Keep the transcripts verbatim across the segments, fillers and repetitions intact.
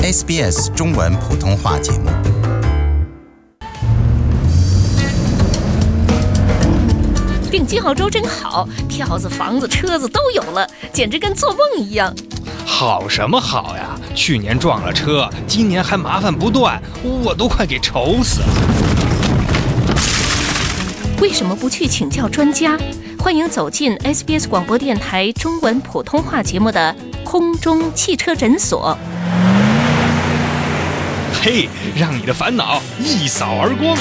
S B S 中文普通话节目。 定金澳洲真好，票子、房子、车子都有了，简直跟做梦一样。 好什么好呀？去年撞了车，今年还麻烦不断，我都快给愁死了。 为什么不去请教专家？欢迎走进 S B S 广播电台中文普通话节目的空中汽车诊所。 嘿，让你的烦恼一扫而光。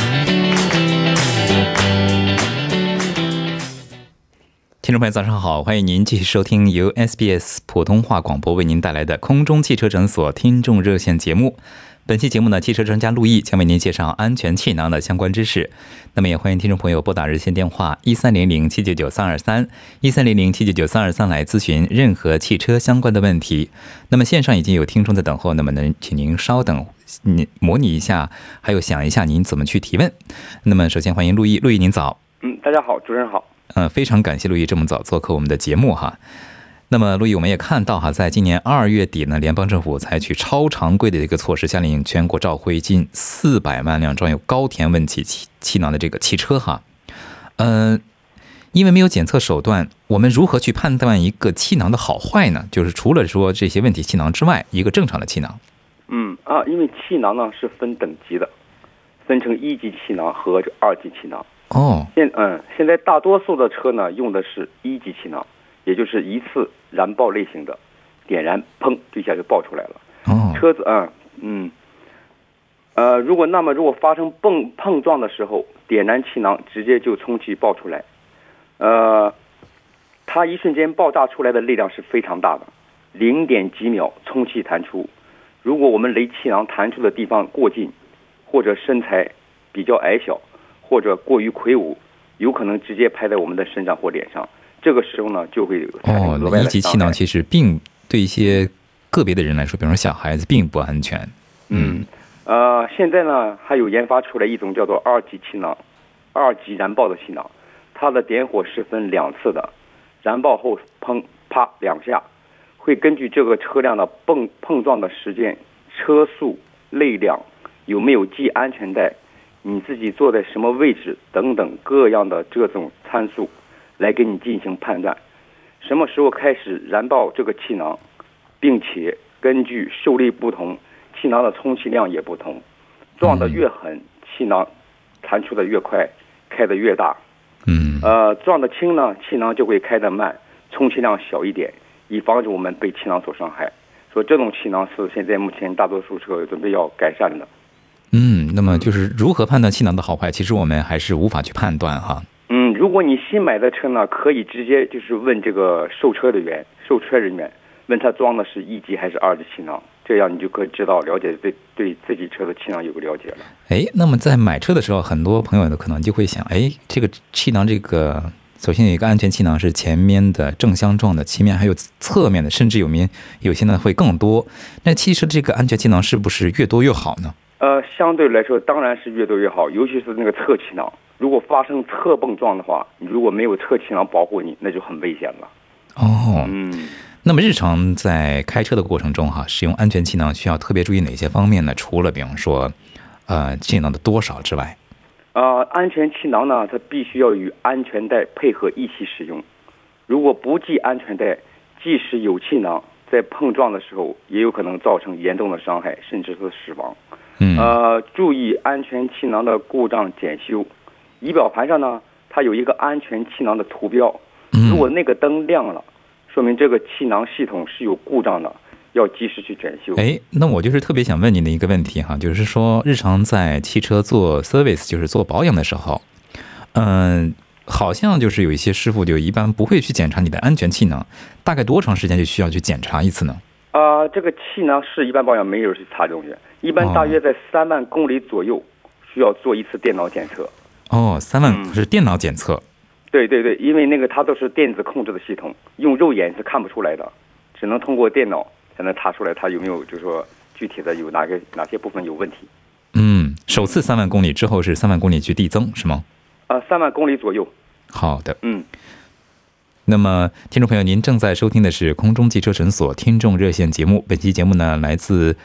听众朋友早上好，欢迎您继续收听由 S B S 普通话广播为您带来的空中汽车诊所听众热线节目。本期节目呢，汽车专家陆毅将为您介绍安全气囊的相关知识。那么也欢迎听众朋友拨打热线电话一三零零七九九三二三一三零零七九九三二三来咨询任何汽车相关的问题。那么线上已经有听众在等候，那么呢，请您稍等，您模拟一下，还有想一下您怎么去提问。那么首先欢迎陆毅，陆毅您早。 嗯，大家好，主持人好。 呃，非常感谢陆毅这么早做客我们的节目哈。那么陆毅，我们也看到哈，在今年二月底呢，联邦政府采取超常规的一个措施，下令全国召回近四百万辆装有高田问题气气囊的这个汽车哈。呃，因为没有检测手段，我们如何去判断一个气囊的好坏呢？就是除了说这些问题气囊之外，一个正常的气囊。 嗯啊，因为气囊呢是分等级的，分成一级气囊和二级气囊。 哦， 现嗯，现在大多数的车呢用的是一级气囊，也就是一次燃爆类型的，点燃砰就一下就爆出来了。 哦， 车子嗯嗯，呃，如果那么如果发生碰碰撞的时候，点燃气囊直接就充气爆出来，呃，它一瞬间爆炸出来的力量是非常大的，零点几秒充气弹出。如果我们离气囊弹出的地方过近，或者身材比较矮小，或者过于魁梧，有可能直接拍在我们的身上或脸上。这个时候呢，就会产生额外的伤害。哦， 一级气囊其实并对一些个别的人来说，比如说小孩子，并不安全。 嗯，呃，现在呢，还有研发出来一种叫做二级气囊，二级燃爆的气囊，它的点火是分两次的，燃爆后砰啪两下，会根据这个车辆的碰碰撞的时间、车速、内量、有没有系安全带、你自己坐在什么位置等等各样的这种参数，来给你进行判断，什么时候开始燃爆这个气囊，并且根据受力不同，气囊的充气量也不同，撞得越狠，气囊弹出的越快，开得越大。 嗯， 呃，撞得轻呢，气囊就会开得慢，充气量小一点，以防止我们被气囊所伤害。所以这种气囊是现在目前大多数车准备要改善的。 嗯，那么就是如何判断气囊的好坏，其实我们还是无法去判断哈。 嗯，如果你新买的车呢，可以直接就是问这个售车的员、售车人员，问他装的是一级还是二级气囊，这样你就可以知道了解对对自己车的气囊有个了解了。 哎，那么在买车的时候，很多朋友呢可能就会想，哎，这个气囊这个首先有一个安全气囊是前面的正相撞的，前面还有侧面的，甚至有面有些呢会更多。那汽车这个安全气囊是不是越多越好呢？ 呃，相对来说当然是越多越好，尤其是那个侧气囊。如果发生侧碰撞的话，你如果没有侧气囊保护你，那就很危险了。 哦， 嗯， 那么日常在开车的过程中哈，使用安全气囊需要特别注意哪些方面呢？除了比方说，呃，气囊的多少之外， 呃，安全气囊呢，它必须要与安全带配合一起使用。如果不系安全带，即使有气囊，在碰撞的时候也有可能造成严重的伤害，甚至是死亡。 嗯， 呃，注意安全气囊的故障检修。仪表盘上呢，它有一个安全气囊的图标，如果那个灯亮了，说明这个气囊系统是有故障的，要及时去检修。 哎，那我就是特别想问您的一个问题哈，就是说日常在汽车做 service， 就是做保养的时候，嗯、呃，好像就是有一些师傅就一般不会去检查你的安全气囊，大概多长时间就需要去检查一次呢？ 啊、呃，这个气囊是一般保养没有去查这东西，一般大约在三万公里左右需要做一次电脑检测。 哦，三万是电脑检测、嗯？ 对对对，因为那个它都是电子控制的系统，用肉眼是看不出来的，只能通过电脑才能查出来它有没有，就是说具体的有哪个哪些部分有问题。 嗯，首次三万公里之后是三万公里去递增是吗？ 啊、呃，三万公里左右。 好的， 嗯。 那么，听众朋友，您正在收听的是空中汽车诊所听众热线节目。本期节目呢，来自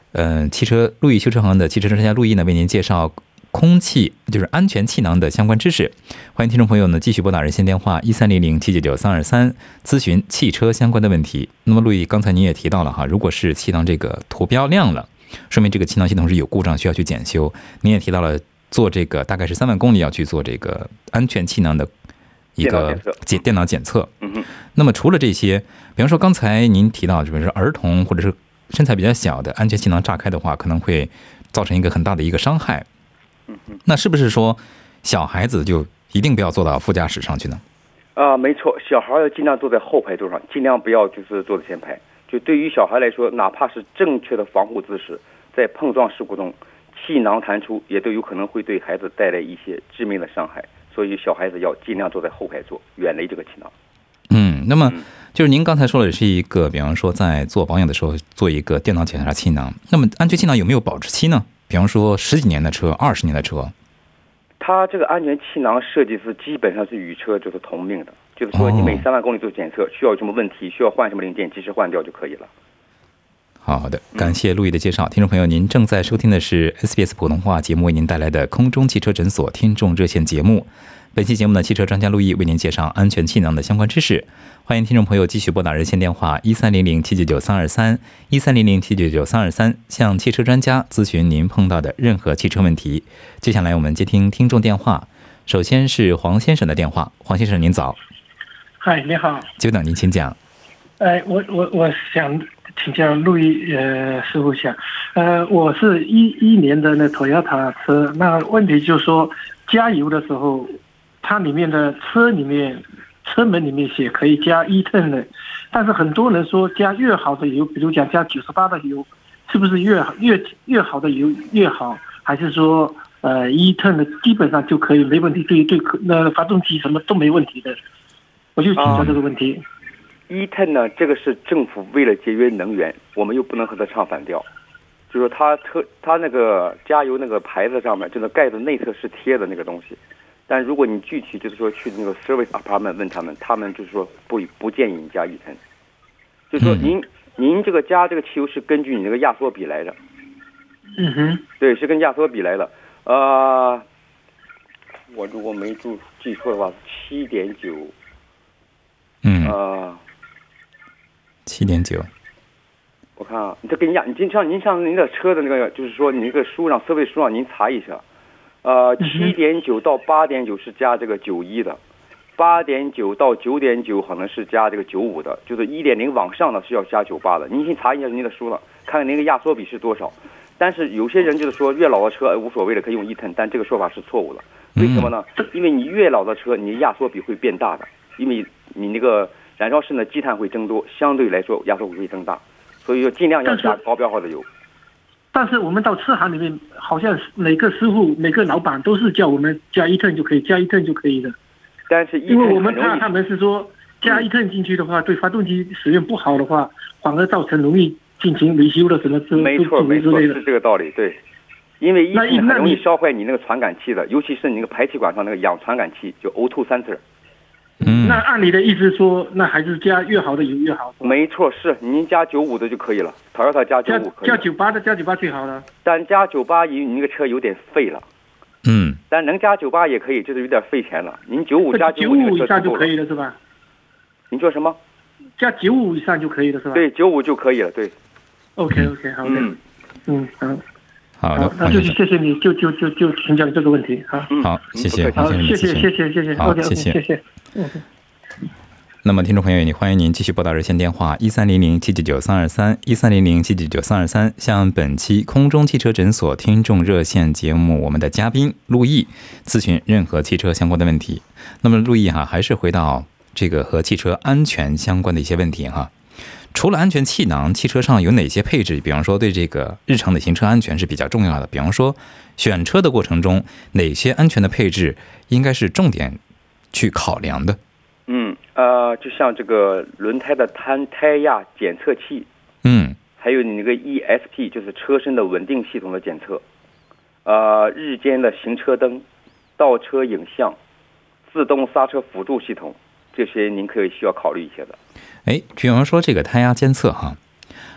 呃，汽车路易修车行的汽车专家陆毅呢，为您介绍空气就是安全气囊的相关知识。欢迎听众朋友呢继续拨打热线电话一三零零七九九三二三咨询汽车相关的问题。那么陆毅刚才您也提到了哈，如果是气囊这个图标亮了，说明这个气囊系统是有故障，需要去检修。您也提到了做这个大概是三万公里要去做这个安全气囊的一个检电脑检测。 嗯哼。 那么除了这些，比方说刚才您提到，就是儿童或者是身材比较小的安全气囊炸开的话，可能会造成一个很大的一个伤害。 嗯哼。 那是不是说小孩子就一定不要坐到副驾驶上去呢？ 啊、呃，没错，小孩要尽量坐在后排座上，尽量不要就是坐在前排。就对于小孩来说，哪怕是正确的防护姿势，在碰撞事故中，气囊弹出也都有可能会对孩子带来一些致命的伤害。所以小孩子要尽量坐在后排座，远离这个气囊。 嗯，那么就是您刚才说的是一个，比方说在做保养的时候做一个电脑检查气囊，那么安全气囊有没有保质期呢？比方说十几年的车、二十年的车， 它这个安全气囊设计是基本上是与车就是同命的，就是说你每三万公里做检测，需要有什么问题，需要换什么零件，及时换掉就可以了。 好的，感谢陆毅的介绍。听众朋友，您正在收听的是 S B S 普通话节目为您带来的空中汽车诊所听众热线节目。本期节目呢，汽车专家陆毅为您介绍安全气囊的相关知识。欢迎听众朋友继续拨打热线电话一三零零七九九三二三一三零零七九九三二三，向汽车专家咨询您碰到的任何汽车问题。接下来我们接听听众电话，首先是黄先生的电话。黄先生您早。 嗨，你好。 久等，您请讲。 哎，我我我想请教陆毅呃师傅一下，呃，我是一一年的那 Toyota 车，那问题就是说加油的时候，它里面的车里面车门里面写可以加一吨的，但是很多人说加越好的油，比如讲加九十八的油，是不是越越越好的油越好？还是说呃一吨的基本上就可以没问题，对对那发动机什么都没问题的？我就请教这个问题。 一吨呢，这个是政府为了节约能源，我们又不能和它唱反调。就是说它车它那个加油那个牌子上面，就那盖子内侧是贴的那个东西。但如果你具体就是说去那个 service apartment 问他们，他们就是说不不建议你加一吨。就是说您、嗯、您这个加这个汽油是根据你那个压缩比来的。 嗯哼。对， 是跟压缩比来的。呃，我如果没注记错的话，七点九。 嗯。 呃。 七点九， 我看啊，你这跟压，你就像您像您的车的那个，就是说你那个书上设备书上您查一下，呃，七点九到八点九是加这个九一的，八点九到九点九可能是加这个九五的，就是一点零往上的是要加九八的。您先查一下您的书了，看看您的压缩比是多少。但是有些人就是说越老的车无所谓的可以用一吨，但这个说法是错误的。为什么呢？因为你越老的车，你压缩比会变大的，因为你那个燃烧室的积碳会增多，相对来说压缩比会增大，所以说尽量要加高标号的油。 但是我们到车行里面，好像每个师傅、每个老板都是叫我们加一吨就可以，加一吨就可以的。 但是因为我们怕他们是说加一吨进去的话，嗯、对发动机使用不好的话，反而造成容易进行维修的什么之没错没错，是这个道理。对，因为一吨很容易烧坏你那个传感器的，尤其是你那个排气管上那个氧传感器，就 O 二 sensor。 嗯， 那按你的意思说，那还是加越好的油越好。 没错，是您加九五的就可以了，Toyota加九五可以。 加九八的，加九八最好了。 但加九八，你那个车有点废了。 嗯。 但能加九八也可以，就是有点费钱了。您九五加九五， 九五以上就可以了是吧？ 您说什么？ 加九五以上就可以了是吧？ 对，九五就可以了，对。 OK OK， 好的。嗯嗯好。 好的， 那就谢谢你，就就就就请教这个问题啊。 好，谢谢黄先生， 谢谢谢谢谢谢， 好，谢谢谢谢。 那么，听众朋友，也欢迎您继续拨打热线电话一三零零七九九三二三一三零零七九九三二三，向本期空中汽车诊所听众热线节目我们的嘉宾陆毅咨询任何汽车相关的问题。那么，陆毅哈，还是回到这个和汽车安全相关的一些问题哈。除了安全气囊，汽车上有哪些配置？比方说，对这个日常的行车安全是比较重要的。比方说，选车的过程中，哪些安全的配置应该是重点去考量的？ 嗯，呃，就像这个轮胎的胎胎压检测器， 嗯， 还有你那个 E S P， 就是车身的稳定系统的检测，呃，日间的行车灯、倒车影像、自动刹车辅助系统，这些您可以需要考虑一些的。 哎，比方说这个胎压监测哈，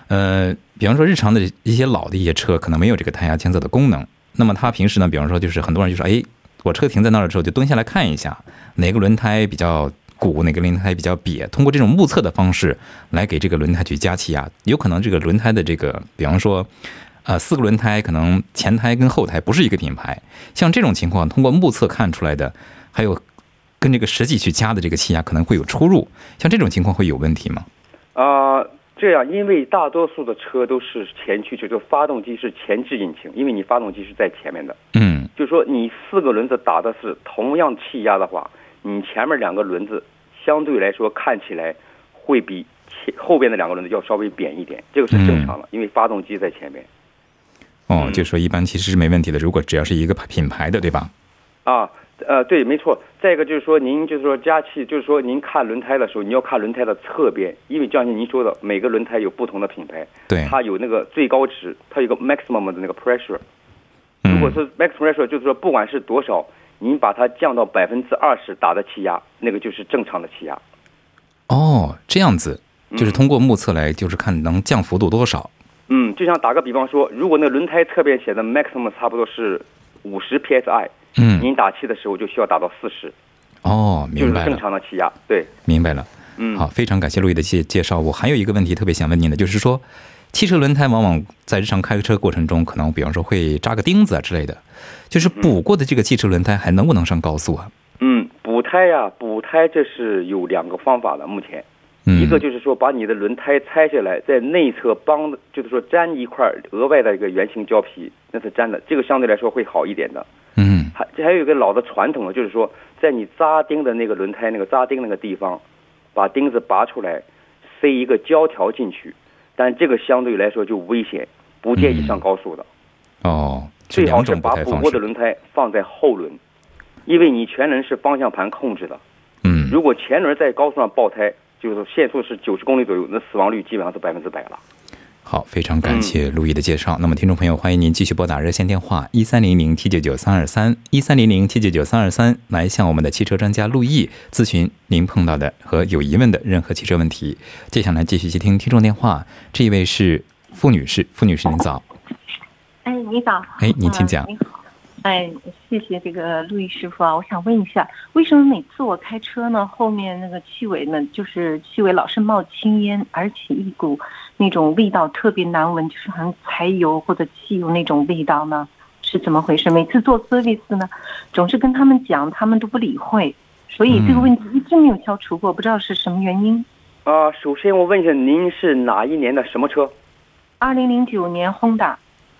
呃，比方说日常的一些老的一些车可能没有这个胎压监测的功能，那么他平时呢，比方说就是很多人就说，哎，我车停在那儿的时候就蹲下来看一下哪个轮胎比较鼓，哪个轮胎比较瘪，通过这种目测的方式来给这个轮胎去加气压。有可能这个轮胎的这个，比方说呃，四个轮胎可能前胎跟后胎不是一个品牌，像这种情况通过目测看出来的，还有跟这个实际去加的这个气压可能会有出入，像这种情况会有问题吗？ 啊、呃，这样，因为大多数的车都是前驱车，就发动机是前置引擎，因为你发动机是在前面的。 嗯， 就说你四个轮子打的是同样气压的话，你前面两个轮子相对来说看起来会比前后边的两个轮子要稍微扁一点，这个是正常的，因为发动机在前面。 哦，就说一般其实是没问题的，如果只要是一个品牌的，对吧？ 啊，呃，对，没错。再一个就是说，您就是说加气，就是说您看轮胎的时候，你要看轮胎的侧边，因为就像您说的，每个轮胎有不同的品牌， 对， 它有那个最高值，它有个 maximum 的那个 pressure。如果是 max pressure，就是说不管是多少，您把它降到百分之二十打的气压，那个就是正常的气压。 哦，这样子，就是通过目测来，就是看能降幅度多少。 嗯，就像打个比方说，如果那个轮胎侧边写的 maximum 差不多是五十 P S I， 嗯， 您打气的时候就需要打到四十。 哦，明白了， 就是正常的气压，对， 明白了。 嗯， 好，非常感谢陆毅的介介绍。我还有一个问题特别想问您的，就是说，汽车轮胎往往在日常开车过程中，可能比方说会扎个钉子啊之类的，就是补过的这个汽车轮胎还能不能上高速啊？ 嗯，补胎呀，补胎这是有两个方法的，目前。一个就是说，把你的轮胎拆下来，在内侧帮，就是说粘一块额外的一个圆形胶皮，那是粘的，这个相对来说会好一点的。 嗯， 还这还有一个老的传统的，就是说，在你扎钉的那个轮胎那个扎钉那个地方，把钉子拔出来，塞一个胶条进去，但这个相对来说就危险，不建议上高速的。 嗯、哦， 最好是把补过的轮胎放在后轮，因为你前轮是方向盘控制的。 嗯， 如果前轮在高速上爆胎，就是限速是九十公里左右，那死亡率基本上是百分之百了。 好，非常感谢陆毅的介绍。嗯、那么，听众朋友，欢迎您继续拨打热线电话一三零零七九九三二三一三零零七九九三二三，来向我们的汽车专家陆毅咨询您碰到的和有疑问的任何汽车问题。接下来继续接听听众电话，这一位是傅女士，傅女士您早。 哎，你早。 哎，您请讲。 呃、你好。哎，谢谢这个陆毅师傅啊！我想问一下，为什么每次我开车呢，后面那个气尾呢，就是气尾老是冒青烟，而且一股那种味道特别难闻，就是好像柴油或者汽油那种味道呢？是怎么回事？每次做 service 呢，总是跟他们讲，他们都不理会，所以这个问题一直没有消除过，不知道是什么原因。 啊、呃，首先我问一下，您是哪一年的什么车？ 二零零九年 Honda。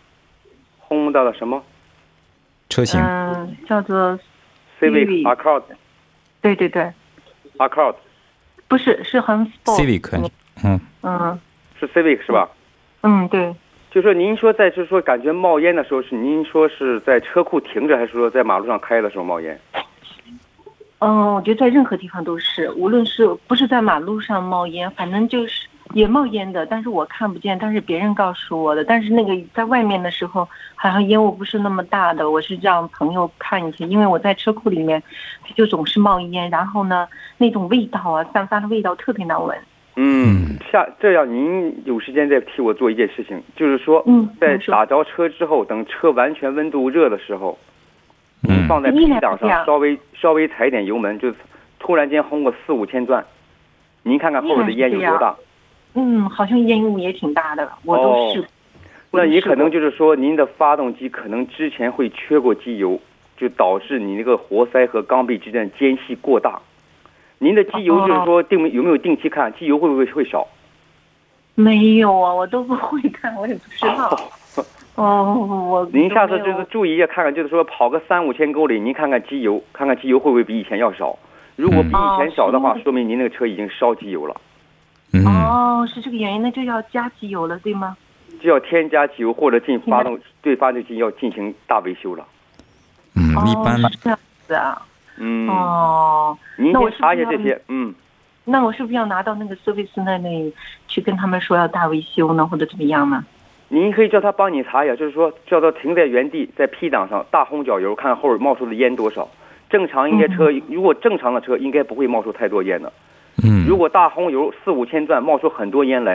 Honda 的什么？ 车型？ 嗯，叫做 Civic Accord。 对对对。 Accord。 不是，是很 Sport。 Civic。嗯。 嗯。 是 Civic 是吧？ 嗯，对。 就说您说在就是说感觉冒烟的时候，是您说是在车库停着，还是说在马路上开的时候冒烟？ 嗯，我觉得在任何地方都是，无论是不是在马路上冒烟，反正就是也冒烟的，但是我看不见，但是别人告诉我的。但是那个在外面的时候，好像烟雾不是那么大的，我是让朋友看一下，因为我在车库里面，它就总是冒烟，然后呢，那种味道啊，散发的味道特别难闻。 嗯，下这样您有时间再替我做一件事情，就是说，在打着车之后，等车完全温度热的时候，您放在 P 档上稍微稍微踩点油门，就突然间轰个四五千转，您看看后边的烟有多大？ 嗯，好像烟雾也挺大的，我都试过。 哦，那也可能就是说，您的发动机可能之前会缺过机油，就导致你那个活塞和缸壁之间的间隙过大。您的机油就是说定有没有定期看机油会不会会少？ 没有啊，我都不会看，我也不知道。哦，我您下次就是注意一下，看看就是说跑个三五千公里，您看看机油，看看机油会不会比以前要少。如果比以前少的话，说明您那个车已经烧机油了。 嗯、 哦，是这个原因，那就要加机油了，对吗？ 就要添加机油或者进发动对发动机要进行大维修了。 嗯，一般、 哦、是这样子啊。 嗯。 哦。 您先查一下这些，嗯。 那我是不是要拿到那个 service 那里去跟他们说要大维修呢，或者怎么样呢？ 您可以叫他帮你查一下，就是说叫他停在原地，在 P 档上大轰脚油，看看后边冒出的烟多少。正常应该车，嗯、如果正常的车应该不会冒出太多烟的。 嗯。 如果大轰油四五千转冒出很多烟来，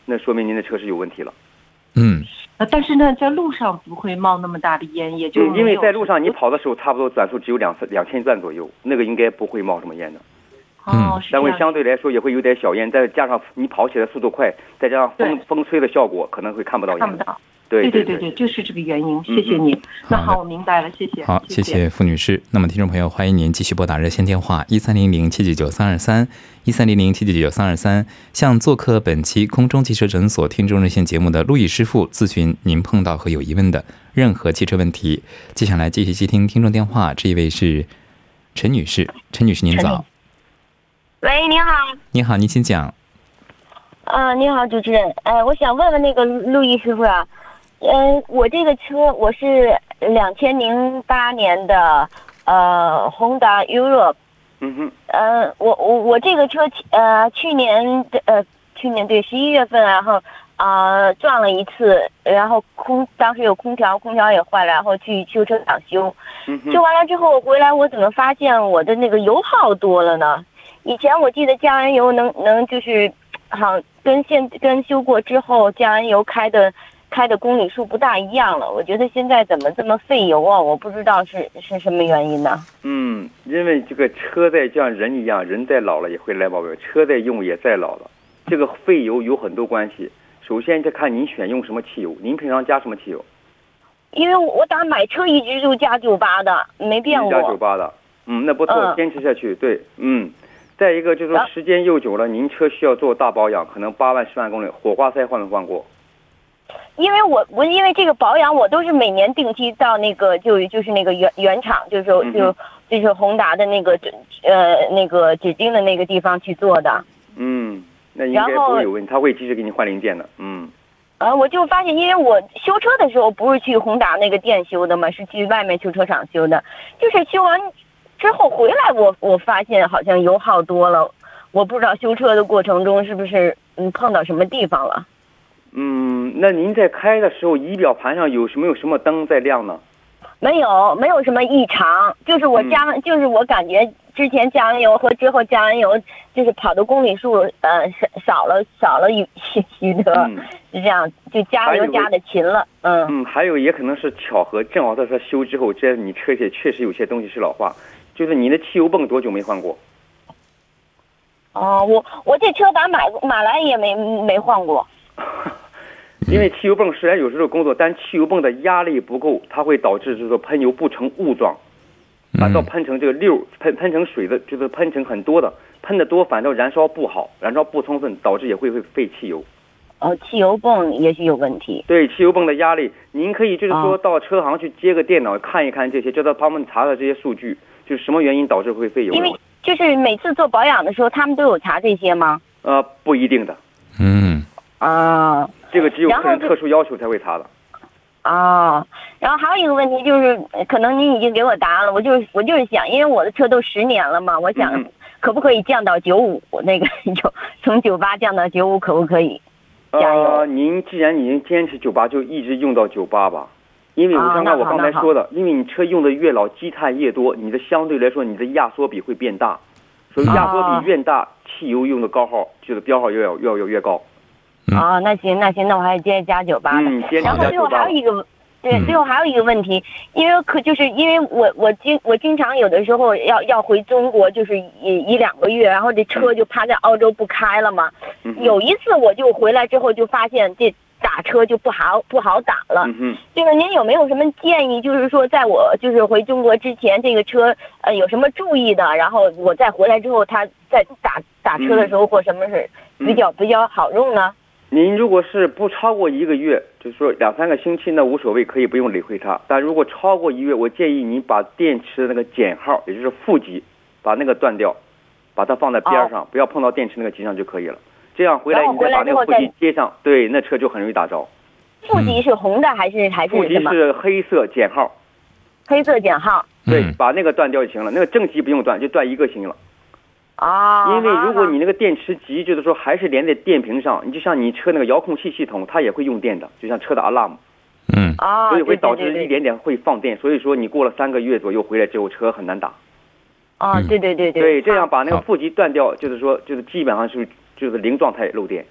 那说明您的车是有问题了。 嗯， 呃，但是呢，在路上不会冒那么大的烟，也就嗯，因为在路上你跑的时候，差不多转速只有两两千转左右，那个应该不会冒什么烟的。 哦，是这样。 但会相对来说也会有点小烟，再加上你跑起来速度快，再加上风风吹的效果，可能会看不到烟。 看不到。 对对对对，就是这个原因。谢谢你。那好，我明白了，谢谢。 好，谢谢付女士。那么，听众朋友，欢迎您继续拨打热线电话一三零零七九九三二三一三零零七九九三二三，向做客本期空中汽车诊所听众热线节目的陆毅师傅咨询您碰到和有疑问的任何汽车问题。接下来继续接听听众电话，这一位是陈女士。陈女士，您早。 喂，您好。 您好，您请讲。 啊、呃，您好，主持人。呃，我想问问那个陆毅师傅啊。嗯，我这个车我是两千零八年的呃Honda Europe。 嗯哼。 呃，我我我这个车呃去年的呃去年对十一月份，然后啊、呃、撞了一次，然后空当时有空调，空调也坏了，然后去修车厂修。 嗯哼。 修完了之后回来，我怎么发现我的那个油耗多了呢？以前我记得加完油能能就是好跟现跟修过之后加完油开的。开的公里数不大一样了，我觉得现在怎么这么费油啊？我不知道是是什么原因呢？ 嗯，因为这个车在像人一样，人在老了也会来毛病，车在用也在老了。这个费油有很多关系，首先就看您选用什么汽油，您平常加什么汽油？ 因为我打买车一直就加九八的，没变过。 加九八的，嗯，那不错， 嗯、 坚持下去。对，嗯。再一个就是说时间又久了，您车需要做大保养，可能八万十万公里，火花塞换没换过？ 因为我我因为这个保养，我都是每年定期到那个就就是那个原原厂，就是就就是宏达的那个呃那个指定的那个地方去做的。 嗯，那应该不会有问题，他会及时给你换零件的。嗯。 呃，我就发现，因为我修车的时候不是去宏达那个店修的嘛，是去外面修车厂修的。就是修完之后回来我，我我发现好像油耗多了，我不知道修车的过程中是不是嗯碰到什么地方了。 嗯，那您在开的时候，仪表盘上有什么有什么灯在亮呢？ 没有，没有什么异常，就是我加，嗯、就是我感觉之前加完油和之后加完油，就是跑的公里数呃少少了少了许许多，嗯、是这样，就加油加的勤了，嗯。 嗯，还有也可能是巧合，正好在他修之后，这你车里确实有些东西是老化，就是你的汽油泵多久没换过？ 哦，我我这车打买买来也没没换过。 因为汽油泵虽然有时候工作，但汽油泵的压力不够，它会导致就是说喷油不成雾状，反倒喷成这个溜，喷喷成水的，就是喷成很多的，喷的多反倒燃烧不好，燃烧不充分，导致也会会费汽油。 哦，汽油泵也许有问题。 对，汽油泵的压力，您可以就是说到车行去接个电脑看一看这些，叫他帮忙查查这些数据，就是什么原因导致会费油。 因为就是每次做保养的时候，他们都有查这些吗？ 呃，不一定的。 嗯。 啊。 这个只有客人特殊要求才会查的。 哦，然后还有一个问题就是，可能您已经给我答案了，我就是我就是想，因为我的车都十年了嘛，我想可不可以降到九五那个就从九八降到九五，可不可以？加油。 呃，您既然已经坚持九八，就一直用到九八吧。因为我刚才我刚才说的，因为你车用的越老，积碳越多，你的相对来说你的压缩比会变大，所以压缩比越大，汽油用的高耗就是标耗越要越要越高。 哦，那行那行，那我还是接着加九八的。 嗯， 然后最后还有一个，对，最后还有一个问题，因为可就是因为我我经我经常有的时候要要回中国，就是一一两个月，然后这车就趴在澳洲不开了嘛。 嗯、 有一次我就回来之后就发现这打车就不好不好打了。 嗯这个您有没有什么建议？就是说在我就是回中国之前，这个车呃有什么注意的？然后我再回来之后，它在打打车的时候或什么是比较、嗯、比较好用呢？ 您如果是不超过一个月，就是说两三个星期呢无所谓，可以不用理会它。但如果超过一个月，我建议您把电池的那个减号，也就是负极，把那个断掉，把它放在边上，哦、不要碰到电池那个极上就可以了。这样回来你再把那个负极接上，对，那车就很容易打着。 负极是红的还是还是什么？ 负极是黑色减号。 黑色减号。 对，把那个断掉就行了，那个正极不用断，就断一个行了。 啊， 因为如果你那个电池极，就是说还是连在电瓶上，你就像你车那个遥控器系统，它也会用电的，就像车的 alarm， 嗯， 啊， 所以会导致一点点会放电，所以说你过了三个月左右回来之后，车很难打。 啊，对对对对，对，这样把那个负极断掉，就是说就是基本上是就是零状态漏电。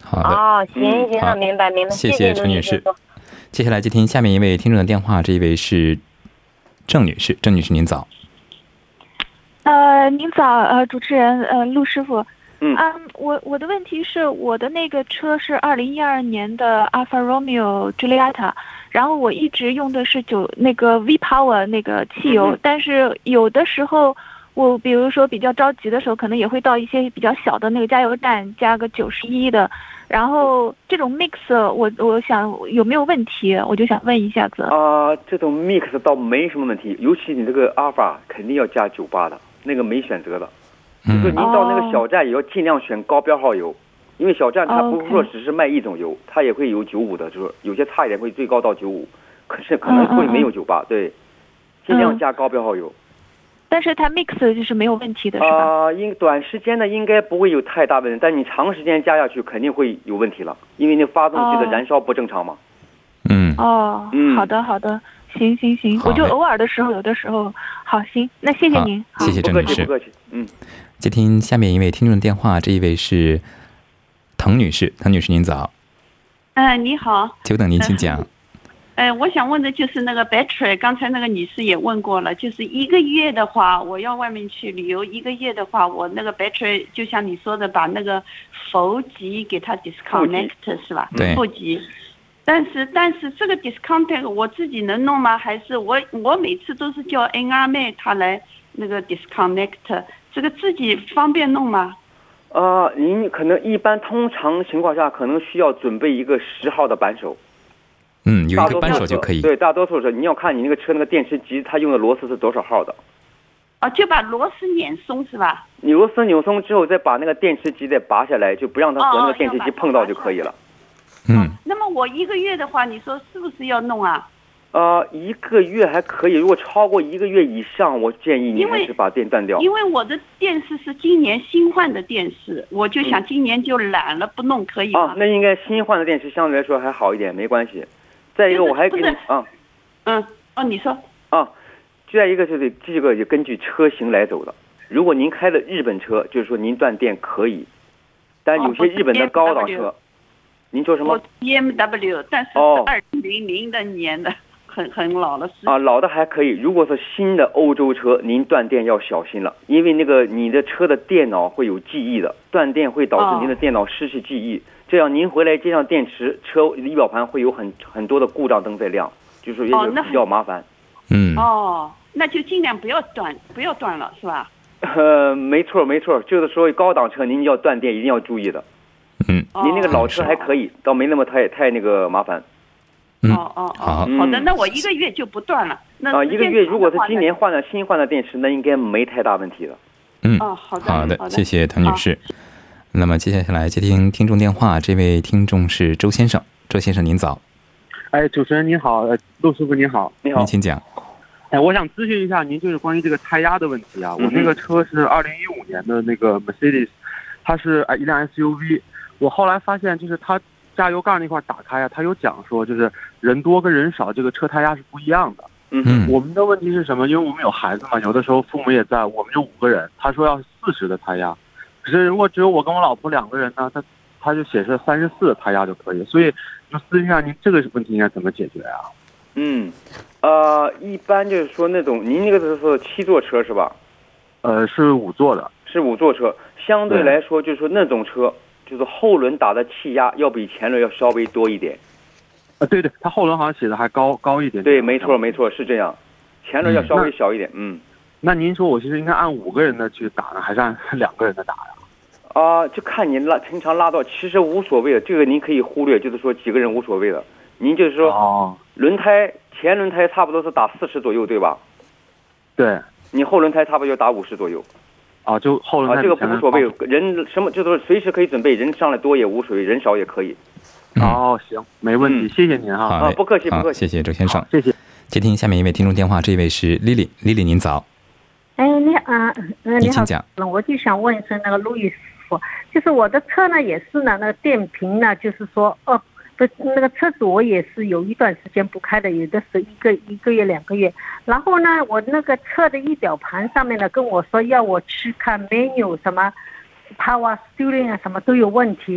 好的。 哦，行行，那明白明白。 谢谢陈女士。接下来接听下面一位听众的电话，这一位是郑女士。郑女士您早。 呃，您早，呃，主持人，呃，陆师傅。 嗯。 啊，我我的问题是，我的那个车是二零一二年的 Alfa Romeo Giulietta， 然后我一直用的是九那个 V Power 那个汽油，嗯、但是有的时候我比如说比较着急的时候，可能也会到一些比较小的那个加油站加个九十一的。然后这种 mix 我我想有没有问题，我就想问一下子。 啊、呃，这种 mix 倒没什么问题，尤其你这个阿尔法肯定要加九八的，那个没选择的。就说您到那个小站也要尽量选高标号油，因为小站它不是说只是卖一种油，它也会有九五的，就是有些差一点会最高到九五，可是可能会没有九八，对，尽量加高标号油。 但是它 mix 就是没有问题的是吧？ 啊、呃，应短时间呢应该不会有太大问题，但你长时间加下去肯定会有问题了，因为那发动机的燃烧不正常嘛。 嗯。 哦， 嗯， 好的好的，行行行，我就偶尔的时候，有的时候，好行，那谢谢您， 谢谢郑女士， 不客气，嗯。 接听下面一位听众的电话，这一位是滕女士，滕女士您早。 呃，你好。 久等您，请讲。 呃，我想问的就是那个 battery， 刚才那个女士也问过了，就是一个月的话，我要外面去旅游，一个月的话，我那个 battery 就像你说的，把那个负极给它 disconnect 是吧？ 对。 负极。但是但是这个 disconnect 我自己能弄吗？还是我我每次都是叫 N R 妹她来那个 disconnect， 这个自己方便弄吗？ 呃，您可能一般通常情况下可能需要准备一个十号的扳手。 嗯，有一个扳手就可以。 对，大多数是你要看你那个车那个电池级，它用的螺丝是多少号的。 啊，就把螺丝拧松是吧？ 你螺丝拧松之后，再把那个电池级再拔下来，就不让它和那个电池级碰到就可以了。 嗯。 那么我一个月的话，你说是不是要弄啊？ 呃，一个月还可以，如果超过一个月以上，我建议你还是把电断掉。 因为我的电视是今年新换的电视，我就想今年就懒了，不弄可以吗？ 啊，那应该新换的电池相对来说还好一点，没关系。再一个，我还给你啊， 嗯，哦，你说啊，再一个就是这个就根据车型来走的。如果您开的日本车，就是说您断电可以，但有些日本的高档车，您说什么？ 我 B M W， 但是是二零零的年的，很很老了。 啊，老的还可以。如果是新的欧洲车，您断电要小心了，因为那个你的车的电脑会有记忆的，断电会导致您的电脑失去记忆。哦，这样您回来接上电池，车仪表盘会有很很多的故障灯在亮，就是也是比较麻烦。 嗯。 哦，那就尽量不要断，不要断了，是吧？ 呃，没错没错，就是说高档车您要断电一定要注意的。 嗯。 您那个老车还可以，倒没那么太太那个麻烦。 嗯。 哦哦哦，好的，那我一个月就不断了。那啊，一个月如果是今年换的新换的电池，那应该没太大问题了。 嗯。 哦，好的好的， 好的， 谢谢滕女士。那么接下来接听听众电话，这位听众是周先生。周先生您早。 哎，主持人您好，陆师傅您好。 你好。 您请讲。 哎，我想咨询一下您，就是关于这个胎压的问题啊。嗯、我那个车是二零一五年的那个 Mercedes， 它是哎一辆 S U V。我后来发现，就是它加油盖那块打开啊，它有讲说，就是人多跟人少，这个车胎压是不一样的。 嗯。 我们的问题是什么？因为我们有孩子嘛，有的时候父母也在，我们就五个人，他说要四十的胎压。可是如果只有我跟我老婆两个人呢，他他就写是三十四胎压就可以，所以就咨询一下您这个问题应该怎么解决啊？ 嗯，呃，一般就是说那种您那个是七座车是吧？ 呃，是五座的。 是五座车，相对来说就是说那种车，就是后轮打的气压要比前轮要稍微多一点。 啊，对对，它后轮好像写的还高高一点。 对，没错没错，是这样，前轮要稍微小一点。嗯。 那您说我其实应该按五个人的去打呢，还是按两个人的打呀？ 啊、呃，就看您拉平常拉到，其实无所谓的，这个您可以忽略，就是说几个人无所谓的。您就是说， 哦， 轮胎前轮胎差不多是打四十左右，对吧？ 对。 你后轮胎差不多要打五十左右。 啊，就后轮胎。 啊，这个不无所谓，人什么就是随时可以准备，人上来多也无所谓，人少也可以。 哦，行，没问题，嗯、谢谢您哈。 啊，不客气，不客气， 谢谢周先生， 谢谢。 接听下面一位听众电话，这位是 Lily，Lily 您早。 哎，你啊，呃，你好， 嗯， 我就想问一声那个路易师傅，就是我的车呢也是呢，那个电瓶呢，就是说，哦，不，那个车子我也是有一段时间不开的，有的是一个一个月两个月，然后呢，我那个车的仪表盘上面呢跟我说要我去看 menu 什么 power steering 啊什么都有问题，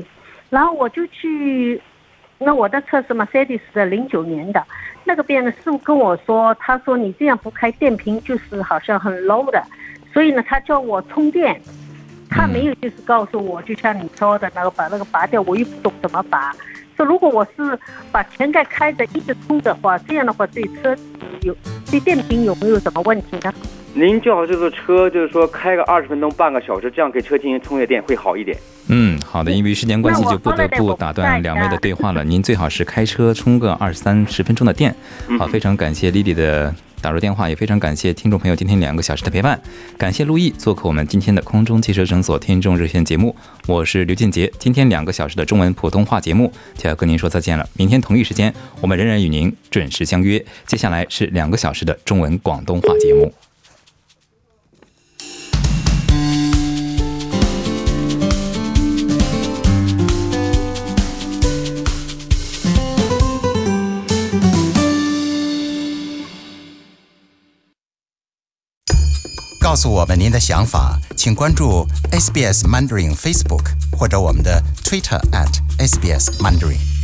然后我就去，那我的车是 Mercedes 的零九年的，那个边的师傅跟我说，他说你这样不开电瓶就是好像很 low 的，所以呢他叫我充电，他没有就是告诉我，就像你说的那个把那个拔掉，我又不懂怎么拔。说如果我是把全盖开着一直充的话，这样的话对车有对电瓶有没有什么问题呢？ 您最好就是车，就是说开个二十分钟、半个小时，这样给车进行充电电会好一点。 嗯，好的，因为时间关系就不得不打断两位的对话了。您最好是开车充个二三十分钟的电。好，非常感谢丽丽的打入电话，也非常感谢听众朋友今天两个小时的陪伴。感谢陆毅做客我们今天的空中汽车诊所听众热线节目，我是刘建杰。今天两个小时的中文普通话节目就要跟您说再见了。明天同一时间，我们仍然与您准时相约。接下来是两个小时的中文广东话节目。 告诉我们您的想法，请关注 S B S Mandarin Facebook 或者我们的 Twitter at S B S Mandarin。